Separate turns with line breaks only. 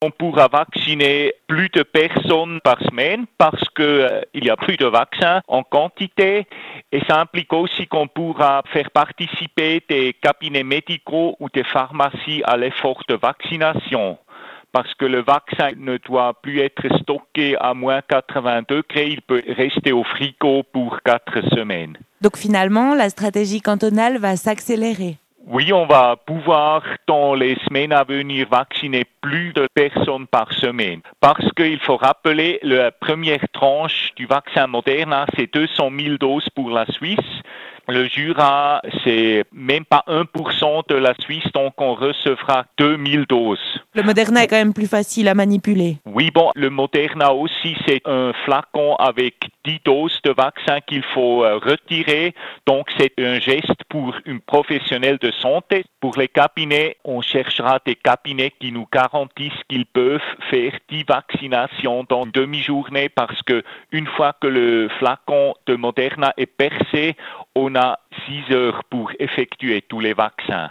On pourra vacciner plus de personnes par semaine parce que il y a plus de vaccins en quantité et ça implique aussi qu'on pourra faire participer des cabinets médicaux ou des pharmacies à l'effort de vaccination. Parce que le vaccin ne doit plus être stocké à moins 80 degrés, il peut rester au frigo pour 4 semaines.
Donc finalement, la stratégie cantonale va s'accélérer.
Oui, on va pouvoir, dans les semaines à venir, vacciner plus de personnes par semaine. Parce qu'il faut rappeler, la première tranche du vaccin Moderna, c'est 200 000 doses pour la Suisse. Le Jura, c'est même pas 1% de la Suisse, donc on recevra 2000 doses.
Le Moderna est quand même plus facile à manipuler.
Oui, bon, le Moderna aussi, c'est un flacon avec 10 doses de vaccin qu'il faut retirer. Donc, c'est un geste pour une professionnelle de santé. Pour les cabinets, on cherchera des cabinets qui nous garantissent qu'ils peuvent faire 10 vaccinations dans une demi-journée parce que une fois que le flacon de Moderna est percé, on a 6 heures pour effectuer tous les vaccins.